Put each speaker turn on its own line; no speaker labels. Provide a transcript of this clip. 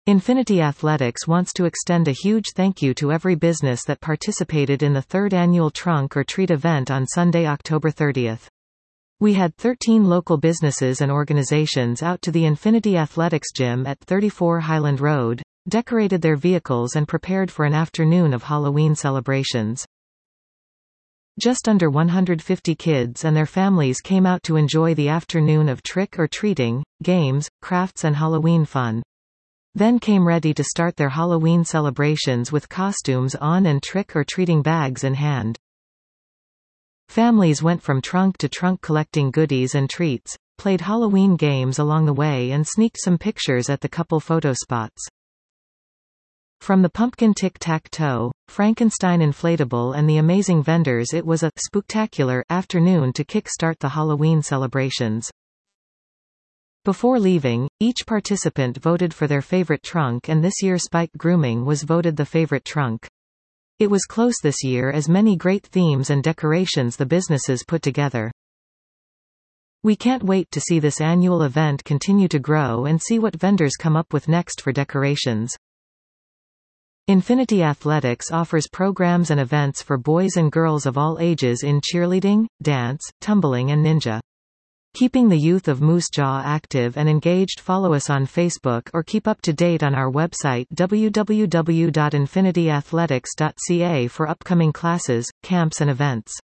Infinity Athletics wants to extend a huge thank you to every business that participated in the third annual Trunk or Treat event on Sunday, October 30th. We had 13 local businesses and organizations out to the Infinity Athletics Gym at 34 Highland Road, decorated their vehicles and prepared for an afternoon of Halloween celebrations. Just under 150 kids and their families came out to enjoy the afternoon of trick-or-treating, games, crafts and Halloween fun. Then came ready to start their Halloween celebrations with costumes on and trick-or-treating bags in hand. Families went from trunk to trunk collecting goodies and treats, played Halloween games along the way and sneaked some pictures at the couple photo spots. From the pumpkin tic-tac-toe, Frankenstein inflatable and the amazing vendors, it was a spooktacular afternoon to kick-start the Halloween celebrations. Before leaving, each participant voted for their favorite trunk, and this year Spike Grooming was voted the favorite trunk. It was close this year as many great themes and decorations the businesses put together. We can't wait to see this annual event continue to grow and see what vendors come up with next for decorations. Infinity Athletics offers programs and events for boys and girls of all ages in cheerleading, dance, tumbling and ninja. Keeping the youth of Moose Jaw active and engaged, follow us on Facebook or keep up to date on our website www.infinityathletics.ca for upcoming classes, camps and events.